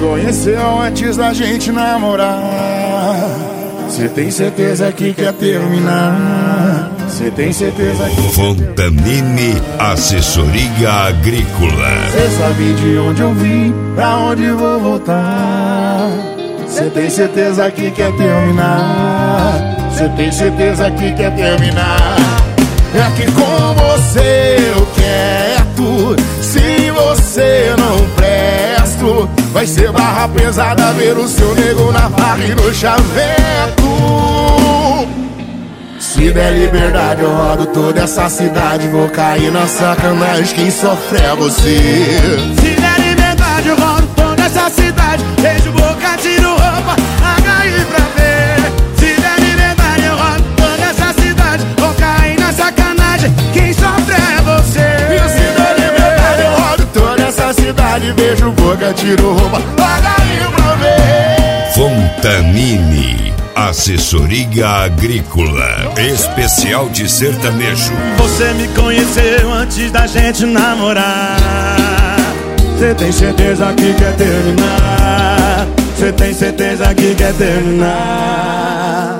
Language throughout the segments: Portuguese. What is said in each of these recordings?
conheceu antes da gente namorar. Cê tem certeza que quer terminar? Cê tem certeza que Fontanini Assessoria Agrícola. Cê sabe de onde eu vim, pra onde vou voltar. Cê tem certeza que quer terminar? Cê tem certeza que quer terminar? É que com você eu quero. Se você não presto, vai ser barra pesada ver o seu nego na farra e no chaveco. Se der liberdade eu rodo toda essa cidade, vou cair na sacanagem, quem sofre é você. Se der liberdade eu rodo toda essa cidade, beijo boca, tiro roupa, HI pra ver. Se der liberdade eu rodo toda essa cidade, vou cair na sacanagem, quem sofre é você. E se der liberdade eu rodo toda essa cidade, beijo boca, tiro roupa, HI pra ver. Fontanini Assessoria Agrícola, especial de sertanejo. Você me conheceu antes da gente namorar. Cê tem certeza que quer terminar? Cê tem certeza que quer terminar?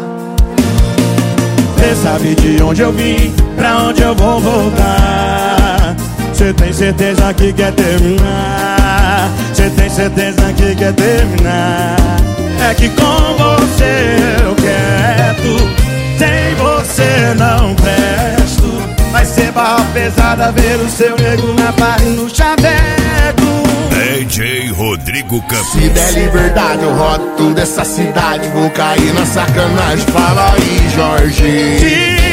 Cê sabe de onde eu vim, pra onde eu vou voltar. Cê tem certeza que quer terminar? Cê tem certeza que quer terminar? É que com você eu quero, sem você não presto. Vai ser barra pesada ver o seu nego na barra e no chaveco. DJ Rodrigo Campos. Se der liberdade eu rodo toda essa cidade, vou cair na sacanagem, fala aí, Jorge.